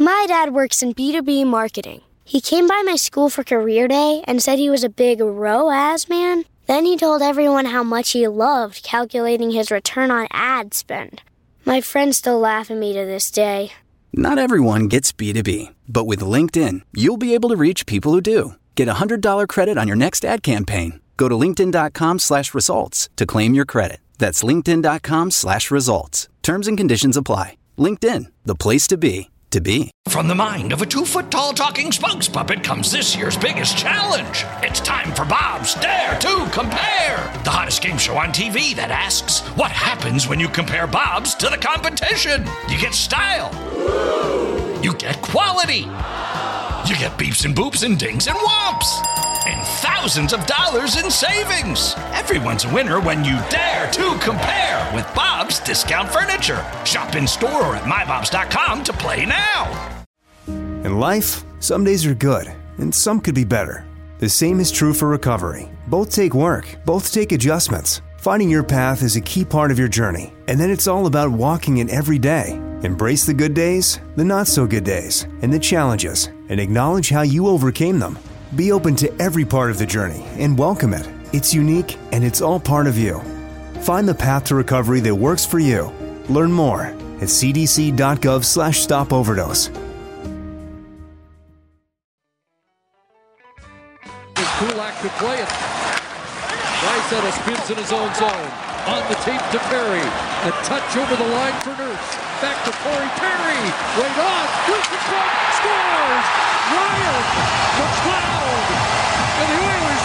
My dad works in B2B marketing. He came by my school for career day and said he was a big ROAS man. Then he told everyone how much he loved calculating his return on ad spend. My friends still laugh at me to this day. Not everyone gets B2B, but with LinkedIn, you'll be able to reach people who do. Get a $100 credit on your next ad campaign. Go to linkedin.com/results to claim your credit. That's linkedin.com/results. Terms and conditions apply. LinkedIn, the place to be. From the mind of a 2-foot-tall talking spokes puppet comes this year's biggest challenge. It's time for Bob's Dare to Compare, the hottest game show on TV that asks, what happens when you compare Bob's to the competition? You get style. You get quality. You get beeps and boops and dings and whomps. And thousands of dollars in savings. Everyone's a winner when you dare to compare with Bob's Discount Furniture. Shop in store or at mybobs.com to play now. In life, some days are good, and some could be better. The same is true for recovery. Both take work, both take adjustments. Finding your path is a key part of your journey, and then it's all about walking it every day. Embrace the good days, the not-so-good days, and the challenges, and acknowledge how you overcame them. Be open to every part of the journey and welcome it. It's unique and it's all part of you. Find the path to recovery that works for you. Learn more at cdc.gov/stopoverdose. Kulak could play it. Ricetta spins in his own zone. On the tape to Perry. A touch over the line for Nurse. Back to Corey Perry. Right on. Wilson scores. Ryan McLeod. And the Oilers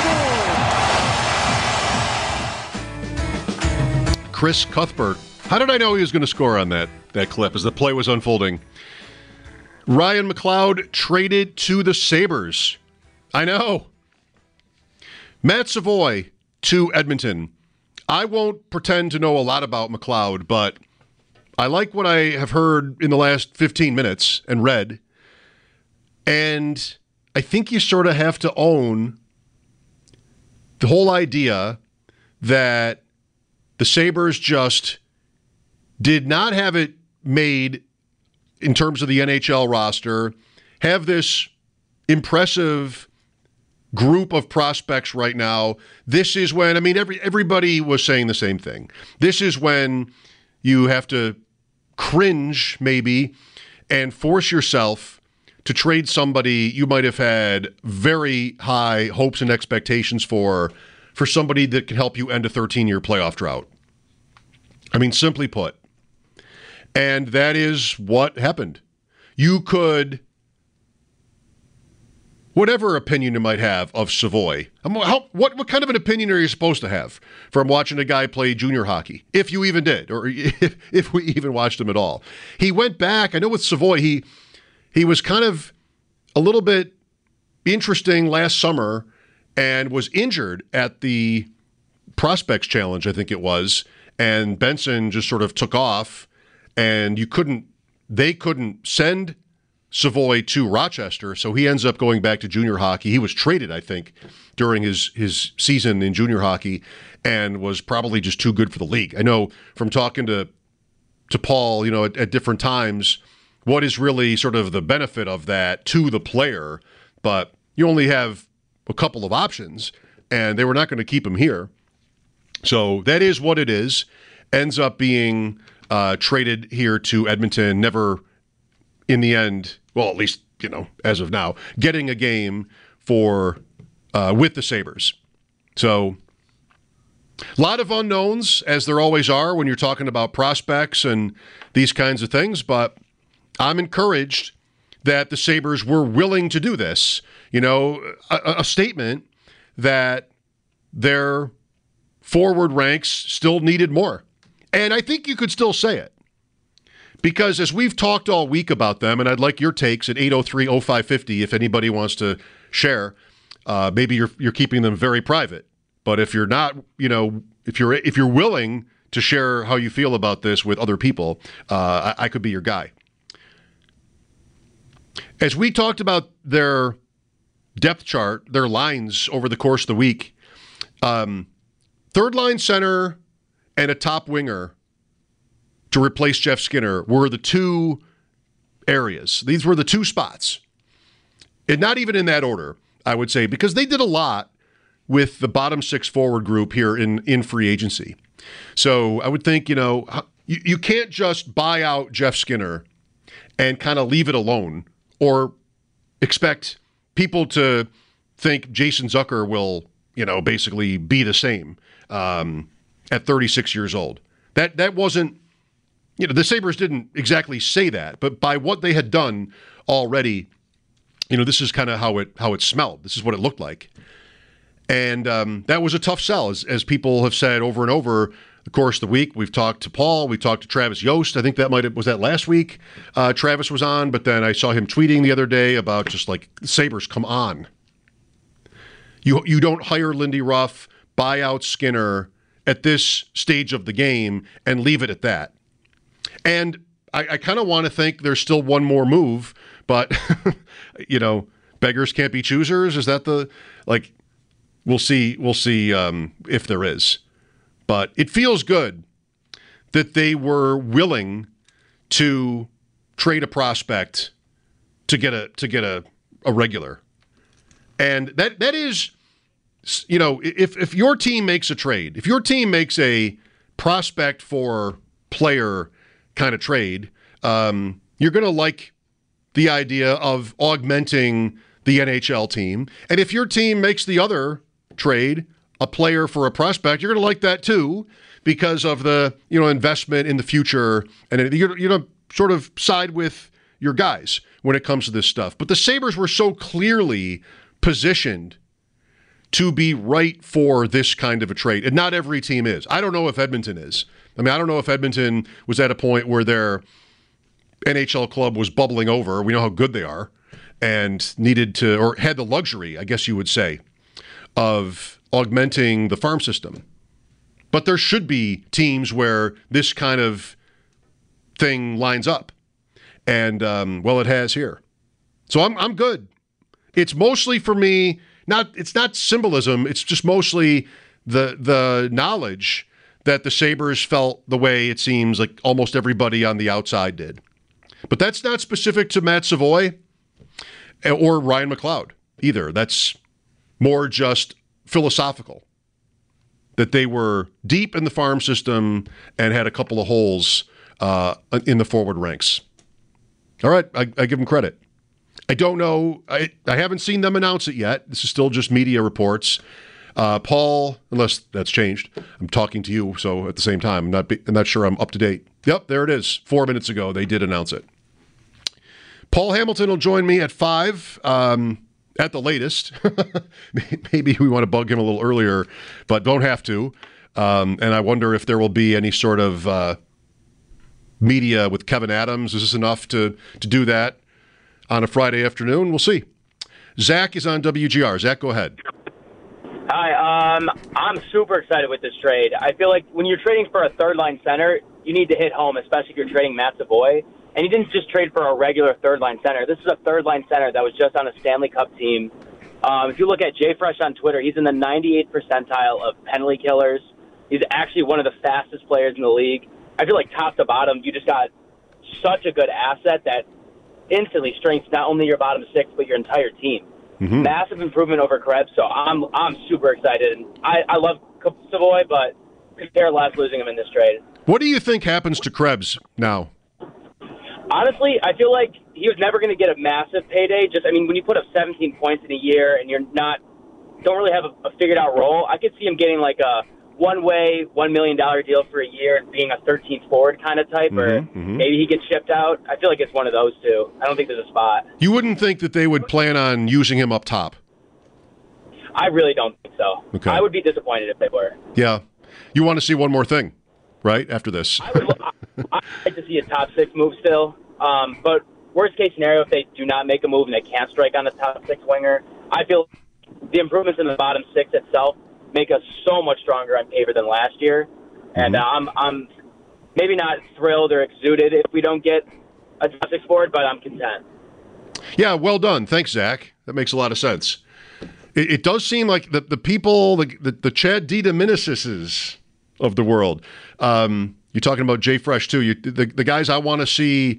are on the board. Chris Cuthbert. How did I know he was going to score on that clip as the play was unfolding? Ryan McLeod traded to the Sabres. I know. Matt Savoy to Edmonton. I won't pretend to know a lot about McLeod, but I like what I have heard in the last 15 minutes and read. And I think you sort of have to own the whole idea that the Sabres just did not have it made in terms of the NHL roster, have this impressive group of prospects right now. This is when, everybody was saying the same thing. This is when you have to cringe, maybe, and force yourself to trade somebody you might have had very high hopes and expectations for somebody that can help you end a 13-year playoff drought. Simply put. And that is what happened. You could, whatever opinion you might have of Savoy, what kind of an opinion are you supposed to have from watching a guy play junior hockey? If you even did, or if we even watched him at all. He went back, I know with Savoy, he was kind of a little bit interesting last summer and was injured at the Prospects Challenge, I think it was, and Benson just sort of took off, and they couldn't send Savoy to Rochester, so he ends up going back to junior hockey. He was traded, I think, during his season in junior hockey and was probably just too good for the league. I know from talking to Paul, at different times, what is really sort of the benefit of that to the player, but you only have a couple of options, and they were not going to keep him here. So that is what it is. Ends up being traded here to Edmonton, never in the end, well, at least, as of now, getting a game for with the Sabres. So a lot of unknowns, as there always are when you're talking about prospects and these kinds of things, but I'm encouraged that the Sabres were willing to do this. A statement that their forward ranks still needed more. And I think you could still say it. Because as we've talked all week about them, and I'd like your takes at 803-0550 if anybody wants to share. Maybe you're keeping them very private. But if you're not, if you're willing to share how you feel about this with other people, I could be your guy. As we talked about their depth chart, their lines over the course of the week, third line center and a top winger to replace Jeff Skinner were the two areas. These were the two spots. And not even in that order, I would say, because they did a lot with the bottom 6 forward group here in free agency. So I would think, you can't just buy out Jeff Skinner and kind of leave it alone or expect people to think Jason Zucker will, basically be the same at 36 years old. That wasn't, the Sabres didn't exactly say that, but by what they had done already, this is kind of how it smelled. This is what it looked like. And that was a tough sell, as people have said over and over the course of the week. We've talked to Paul. We talked to Travis Yost. I think was that last week Travis was on, but then I saw him tweeting the other day about just like, Sabres, come on. You don't hire Lindy Ruff, buy out Skinner at this stage of the game and leave it at that. And I kind of want to think there's still one more move, but, beggars can't be choosers. Is that we'll see if there is. But it feels good that they were willing to trade a prospect to get a regular. And that is, if your team makes a trade, if your team makes a prospect for player kind of trade, you're going to like the idea of augmenting the NHL team. And if your team makes the other trade, a player for a prospect, you're going to like that too, because of the investment in the future, and you're sort of side with your guys when it comes to this stuff. But the Sabres were so clearly positioned to be right for this kind of a trade, and not every team is. I don't know if Edmonton is. I don't know if Edmonton was at a point where their NHL club was bubbling over. We know how good they are, and needed to, or had the luxury, I guess you would say, of augmenting the farm system. But there should be teams where this kind of thing lines up. And, it has here. So I'm good. It's mostly for me, it's not symbolism, it's just mostly the knowledge that the Sabres felt the way it seems like almost everybody on the outside did. But that's not specific to Matt Savoy or Ryan McLeod either. That's more just philosophical, that they were deep in the farm system and had a couple of holes in the forward ranks. All right, I give them credit. I don't know. I haven't seen them announce it yet. This is still just media reports. Paul, unless that's changed, I'm talking to you, so at the same time, I'm not sure I'm up to date. Yep, there it is. 4 minutes ago, they did announce it. Paul Hamilton will join me at 5. At the latest. Maybe we want to bug him a little earlier, but don't have to. And I wonder if there will be any sort of media with Kevin Adams. Is this enough to do that on a Friday afternoon? We'll see. Zach is on WGR. Zach, go ahead. Hi. I'm super excited with this trade. I feel like when you're trading for a third-line center, you need to hit home, especially if you're trading Matt Savoy. And he didn't just trade for a regular third-line center. This is a third-line center that was just on a Stanley Cup team. If you look at Jay Fresh on Twitter, he's in the 98th percentile of penalty killers. He's actually one of the fastest players in the league. I feel like top to bottom, you just got such a good asset that instantly strengthens not only your bottom 6, but your entire team. Mm-hmm. Massive improvement over Krebs, so I'm super excited. And I love Savoy, but could care less losing him in this trade. What do you think happens to Krebs now? Honestly, I feel like he was never going to get a massive payday. When you put up 17 points in a year and don't really have a figured out role, I could see him getting like a one-way, $1 million deal for a year and being a 13th forward kind of type, or maybe he gets shipped out. I feel like it's one of those two. I don't think there's a spot. You wouldn't think that they would plan on using him up top? I really don't think so. Okay. I would be disappointed if they were. Yeah. You want to see one more thing, right, after this? I'd like to see a top 6 move still. But worst case scenario, if they do not make a move and they can't strike on the top 6 winger, I feel the improvements in the bottom 6 itself make us so much stronger on paper than last year. And I'm maybe not thrilled or exuded if we don't get a top 6 forward, but I'm content. Yeah, well done. Thanks, Zach. That makes a lot of sense. It does seem like the people, the Chad DiDominicis of the world, you're talking about Jay Fresh too. The guys I want to see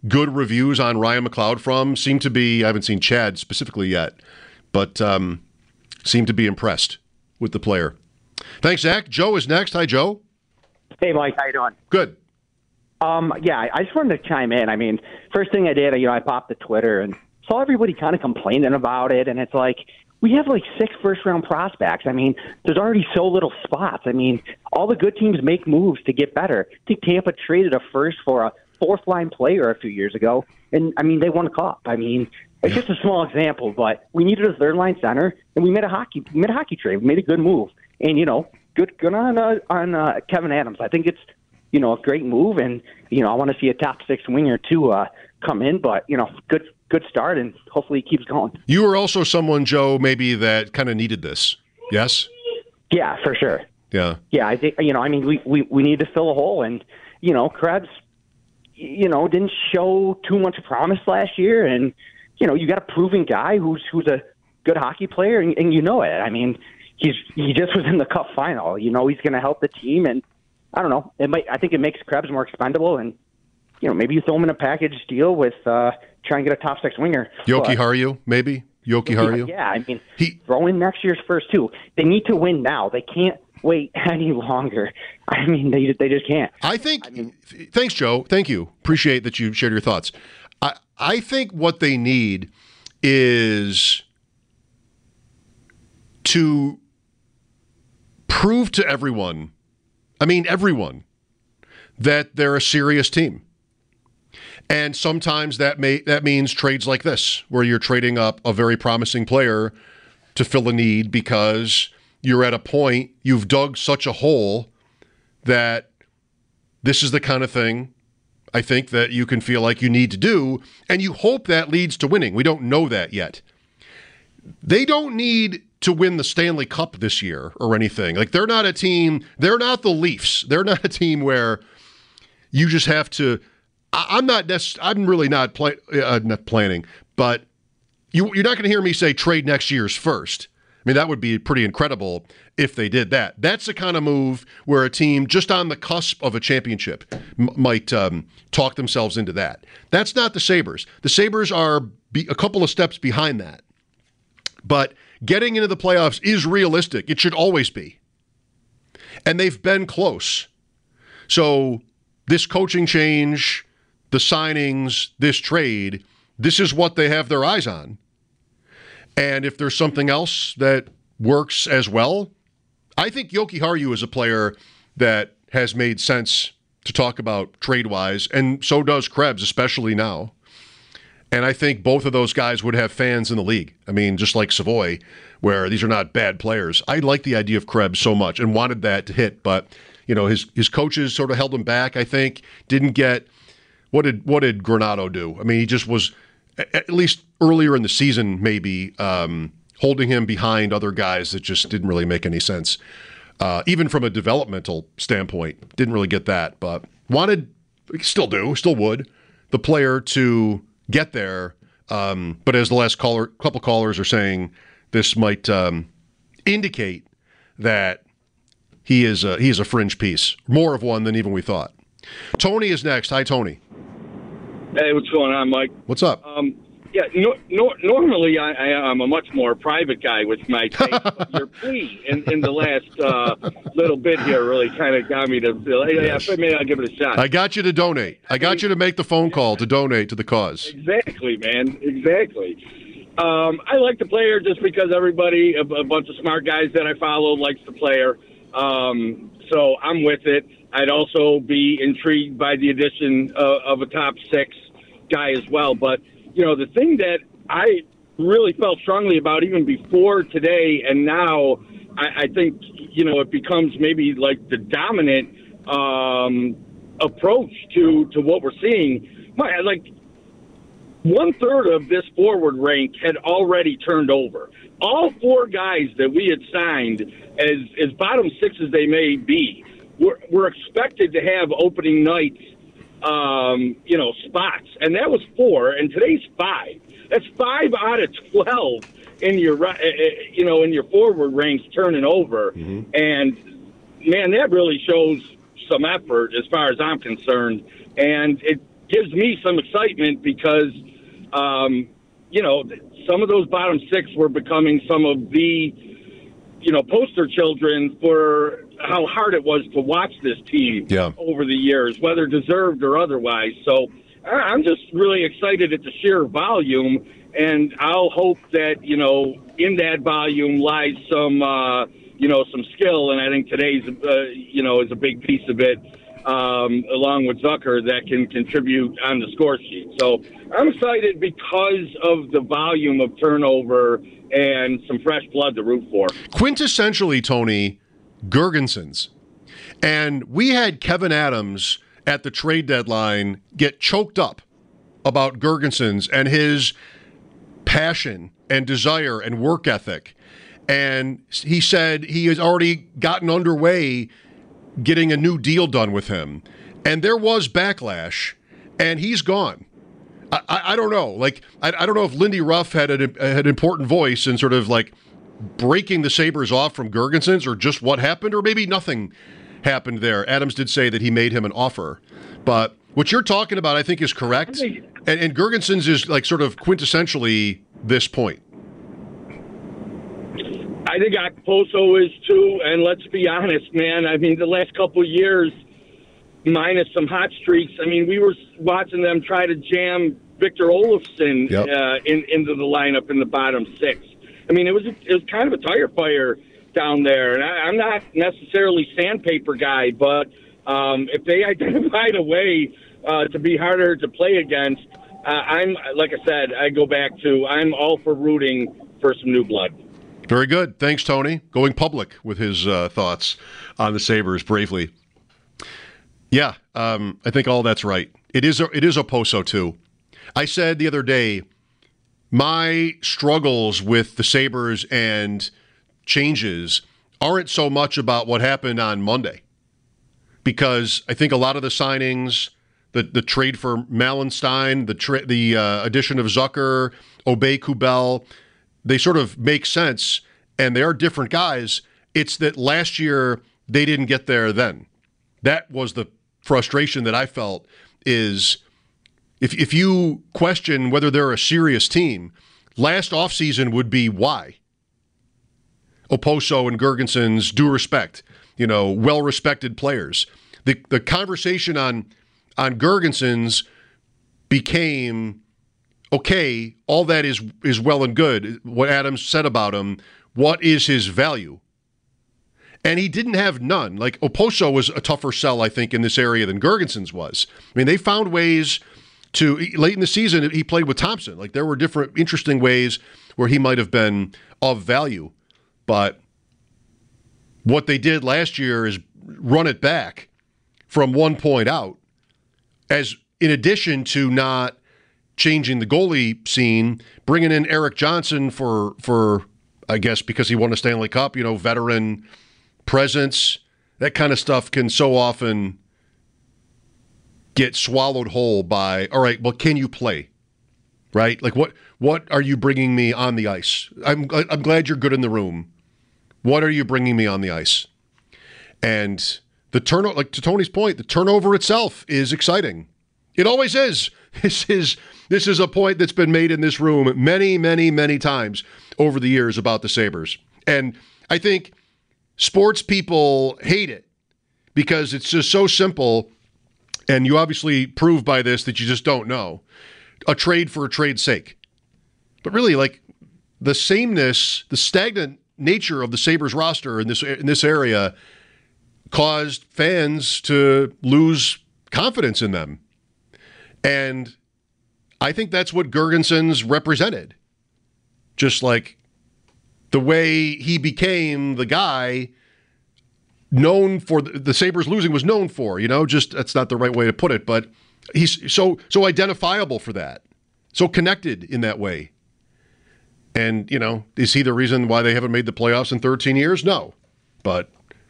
good reviews on Ryan McLeod from seem to be, I haven't seen Chad specifically yet, but seem to be impressed with the player. Thanks, Zach. Joe is next. Hi, Joe. Hey, Mike. How you doing? Good. I just wanted to chime in. I mean, first thing I did, I popped to Twitter and saw everybody kind of complaining about it, and it's like, we have like 6 first-round prospects. I mean, there's already so little spots. I mean, all the good teams make moves to get better. I think Tampa traded a first for a fourth-line player a few years ago, and, I mean, they won a cup. I mean, it's just a small example, but we needed a third-line center, and we made a hockey trade. We made a good move. And, good on Kevin Adams. I think it's, a great move, and, I want to see a top 6 winger, too, come in, but, good start, and hopefully it keeps going. You were also someone, Joe, maybe that kind of needed this, yes? Yeah, for sure. Yeah. Yeah, I think, we need to fill a hole, and, Krebs, didn't show too much promise last year, and, you got a proven guy who's a good hockey player, and you know it. I mean, he just was in the Cup final. He's going to help the team, and I don't know. I think it makes Krebs more expendable, and maybe you throw him in a package deal with try and get a top 6 winger. Yoki Haru, maybe? Yoki Haru? Yeah, I mean, throw in next year's first, too. They need to win now. They can't wait any longer. I mean, they just can't. Thanks, Joe. Thank you. Appreciate that you shared your thoughts. I think what they need is to prove to everyone, that they're a serious team. And sometimes that means trades like this, where you're trading up a very promising player to fill a need because you're at a point, you've dug such a hole that this is the kind of thing I think that you can feel like you need to do, and you hope that leads to winning. We don't know that yet. They don't need to win the Stanley Cup this year or anything. Like, they're not a team, they're not the Leafs. They're not a team where you just have to, I'm really not planning, but you're not going to hear me say trade next year's first. I mean, that would be pretty incredible if they did that. That's the kind of move where a team just on the cusp of a championship might talk themselves into that. That's not the Sabres. The Sabres are a couple of steps behind that. But getting into the playoffs is realistic. It should always be. And they've been close. So this coaching change, the signings, this trade, this is what they have their eyes on. And if there's something else that works as well, I think Yoki Haru is a player that has made sense to talk about trade-wise, and so does Krebs, especially now. And I think both of those guys would have fans in the league. I mean, just like Savoy, where these are not bad players. I like the idea of Krebs so much and wanted that to hit, but his coaches sort of held him back, I think. Didn't get what did Granato do? I mean, he just was, at least earlier in the season, maybe holding him behind other guys that just didn't really make any sense. Even from a developmental standpoint, didn't really get that, but still would, the player to get there. But as the last couple callers are saying, this might indicate that he is a fringe piece, more of one than even we thought. Tony is next. Hi, Tony. Hey, what's going on, Mike? What's up? Normally I'm a much more private guy with my take, but your plea in the last little bit here really kind of got me to feel, maybe I'll give it a shot. I got you to donate. I got you to make the phone call to donate to the cause. Exactly, man. Exactly. I like the player just because everybody, a bunch of smart guys that I follow, likes the player. So I'm with it. I'd also be intrigued by the addition of a top 6 guy as well. But, the thing that I really felt strongly about even before today and now, I think, it becomes maybe like the dominant approach to what we're seeing. Like, 1/3 of this forward rank had already turned over. All 4 guys that we had signed, as bottom 6 as they may be, were expected to have opening nights, spots, and that was 4, and today's 5. That's 5 out of 12 in your, in your forward ranks turning over, and man, that really shows some effort as far as I'm concerned. And gives me some excitement because, some of those bottom six were becoming some of the, poster children for how hard it was to watch this team over the years, whether deserved or otherwise. So I'm just really excited at the sheer volume, and I'll hope that, in that volume lies some, some skill, and I think today's, is a big piece of it, along with Zucker, that can contribute on the score sheet. So I'm excited because of the volume of turnover and some fresh blood to root for. Quintessentially, Tony, Girgensons. And we had Kevin Adams at the trade deadline get choked up about Girgensons and his passion and desire and work ethic. And he said he has already gotten underway getting a new deal done with him. And there was backlash, and he's gone. I don't know. I don't know if Lindy Ruff had an important voice in sort of breaking the Sabres off from Girgensons, or just what happened, or maybe nothing happened there. Adams did say that he made him an offer. But what you're talking about, I think, is correct. And Girgensons is sort of quintessentially this point. I think Okposo is too, and let's be honest, man. I mean, the last couple of years, minus some hot streaks, we were watching them try to jam Victor Olofsson into the lineup in the bottom six. It was kind of a tire fire down there, and I'm not necessarily sandpaper guy, but if they identified a way to be harder to play against, I'm all for rooting for some new blood. Very good. Thanks, Tony. Going public with his thoughts on the Sabres bravely. Yeah, I think all that's right. It is Okposo too. I said the other day, my struggles with the Sabres and changes aren't so much about what happened on Monday, because I think a lot of the signings, the trade for Malenstein, the addition of Zucker, Aubé-Kubel, they sort of make sense, and they are different guys. It's that last year they didn't get there then. That was the frustration that I felt, is if you question whether they're a serious team, last offseason would be why. Okposo and Girgensons, due respect, well-respected players. The conversation on Girgensons became, okay, all that is well and good, what Adams said about him, what is his value? And he didn't have none. Okposo was a tougher sell, I think, in this area than Girgensons was. They found ways to, late in the season, he played with Thompson. There were different interesting ways where he might have been of value. But what they did last year is run it back from one point out, as in addition to not changing the goalie scene, bringing in Eric Johnson for I guess because he won a Stanley Cup, veteran presence. That kind of stuff can so often get swallowed whole by, all right, well, can you play? Right? What are you bringing me on the ice? I'm glad you're good in the room. What are you bringing me on the ice? And the turnover, to Tony's point, the turnover itself is exciting. It always is. This is a point that's been made in this room many, many, many times over the years about the Sabres. And I think sports people hate it because it's just so simple, and you obviously prove by this that you just don't know. A trade for a trade's sake. But really, the sameness, the stagnant nature of the Sabres roster in this area caused fans to lose confidence in them. And I think that's what Girgensons represented. Just the way he became the guy known for the Sabres losing was known for, just that's not the right way to put it, but he's so identifiable for that, so connected in that way. And, is he the reason why they haven't made the playoffs in 13 years? No. But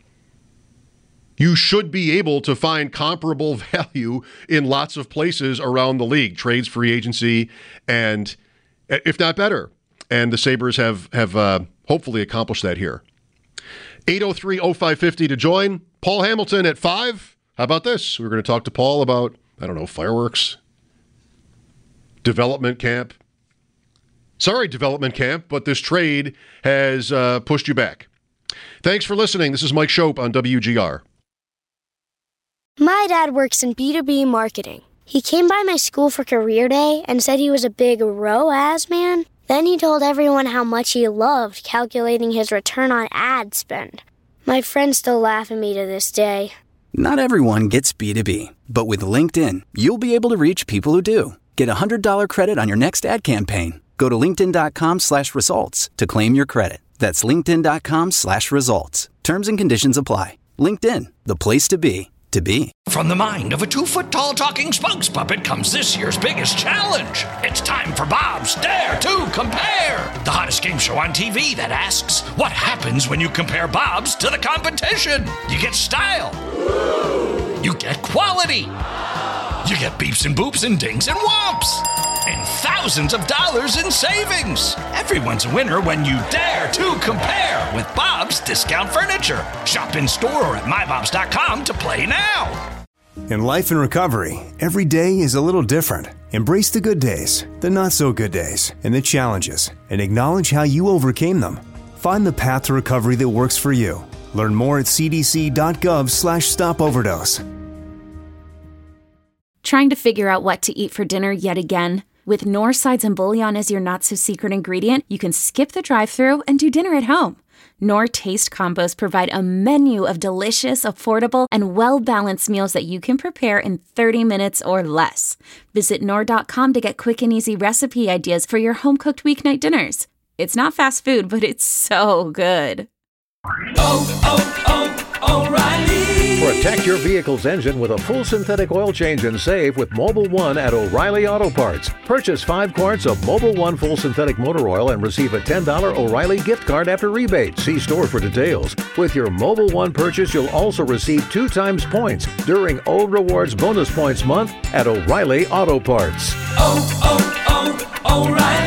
you should be able to find comparable value in lots of places around the league, trades, free agency, and if not better. And the Sabres have hopefully accomplished that here. 803-0550 to join. Paul Hamilton at 5. How about this? We're going to talk to Paul about, fireworks, development camp. Sorry, development camp, but this trade has pushed you back. Thanks for listening. This is Mike Shope on WGR. My dad works in B2B marketing. He came by my school for career day and said he was a big ROAS man. Then he told everyone how much he loved calculating his return on ad spend. My friends still laugh at me to this day. Not everyone gets B2B, but with LinkedIn, you'll be able to reach people who do. Get a $100 credit on your next ad campaign. Go to linkedin.com/results to claim your credit. That's linkedin.com/results. Terms and conditions apply. LinkedIn, the place to be. From the mind of a 2-foot-tall talking spokes puppet comes this year's biggest challenge. It's time for Bob's Dare to Compare, the hottest game show on TV that asks, what happens when you compare Bob's to the competition? You get style. You get quality. You get beeps and boops and dings and whomps. And thousands of dollars in savings. Everyone's a winner when you dare to compare with Bob's Discount Furniture. Shop in store or at mybobs.com to play now. In life and recovery, every day is a little different. Embrace the good days, the not so good days, and the challenges, and acknowledge how you overcame them. Find the path to recovery that works for you. Learn more at cdc.gov/stopoverdose. Trying to figure out what to eat for dinner yet again? With Knorr sides and bouillon as your not-so-secret ingredient, you can skip the drive-thru and do dinner at home. Knorr Taste Combos provide a menu of delicious, affordable, and well-balanced meals that you can prepare in 30 minutes or less. Visit Knorr.com to get quick and easy recipe ideas for your home-cooked weeknight dinners. It's not fast food, but it's so good. O'Reilly. Protect your vehicle's engine with a full synthetic oil change and save with Mobil 1 at O'Reilly Auto Parts. Purchase 5 quarts of Mobil 1 full synthetic motor oil and receive a $10 O'Reilly gift card after rebate. See store for details. With your Mobil 1 purchase, you'll also receive 2 times points during O Rewards Bonus Points Month at O'Reilly Auto Parts. O'Reilly.